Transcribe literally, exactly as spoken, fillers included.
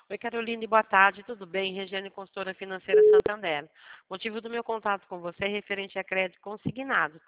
Oi, Caroline, boa tarde, tudo bem? Regiane, consultora financeira Santander. O motivo do meu contato com você é referente a crédito consignado.